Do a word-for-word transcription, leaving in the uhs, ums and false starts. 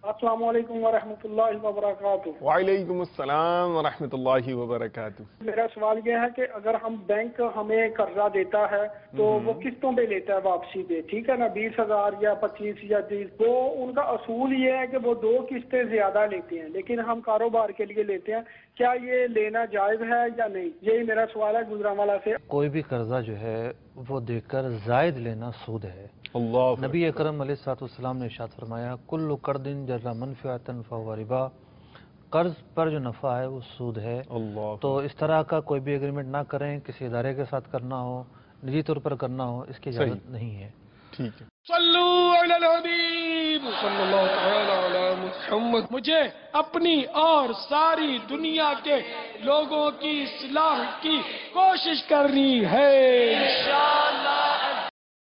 अस्सलाम वालेकुम व रहमतुल्लाहि व बरकातुहू। वालेकुम अस्सलाम व रहमतुल्लाहि व बरकातुहू। मेरा सवाल यह है कि अगर हम बैंक हमें कर्जा देता है तो वो किस्तों पे लेता है वापसी पे, ठीक है ना, बीस हजार या पच्चीस या तीस, तो उनका असूल ये है कि वो दो किस्तें ज्यादा लेते हैं, लेकिन हम कारोबार के लिए लेते हैं, क्या ये लेना जायज है या नहीं? यही मेरा सवाल है गुजरांवाला से। कोई भी कर्जा जो है वो देकर जायद लेना सूद है। नबी अकरम अलैहिस्सलाम ने इरशाद फरमाया, कुल्लु कर्दिन जर्रा मनफ़िअतन फहुव रिबा, कर्ज पर जो नफ़ा है वो सूद है। तो इस तरह का कोई भी एग्रीमेंट ना करें, किसी इदारे के साथ करना हो, निजी तौर पर करना हो, इसकी इजाज़त नहीं है। ठीक है। सल्लु अलल हबीब सल्लल्लाहु तआला अला मुहम्मद। मुझे अपनी और सारी दुनिया के लोगों की इस्लाह की कोशिश करनी है।